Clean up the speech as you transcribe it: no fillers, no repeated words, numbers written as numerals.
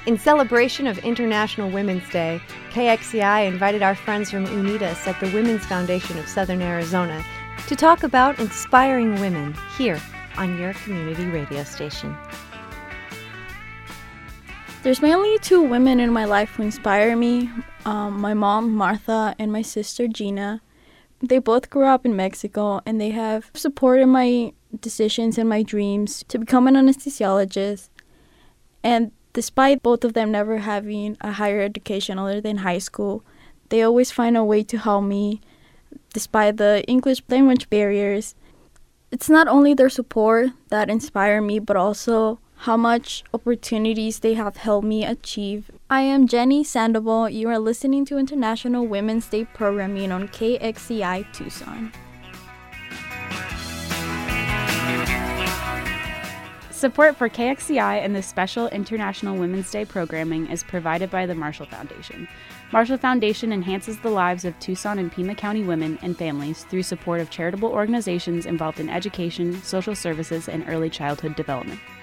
In celebration of International Women's Day, KXCI invited our friends from Unidas at the Women's Foundation of Southern Arizona to talk about inspiring women here on your community radio station. There's mainly two women in my life who inspire me, my mom, Martha, and my sister, Gina. They both grew up in Mexico, and they have supported my decisions and my dreams to become an anesthesiologist. And despite both of them never having a higher education other than high school, they always find a way to help me despite the English language barriers. It's not only their support that inspire me, but also how much opportunities they have helped me achieve. I am Jenny Sandoval. You are listening to International Women's Day programming on KXCI Tucson. Support for KXCI and this special International Women's Day programming is provided by the Marshall Foundation. Marshall Foundation enhances the lives of Tucson and Pima County women and families through support of charitable organizations involved in education, social services, and early childhood development.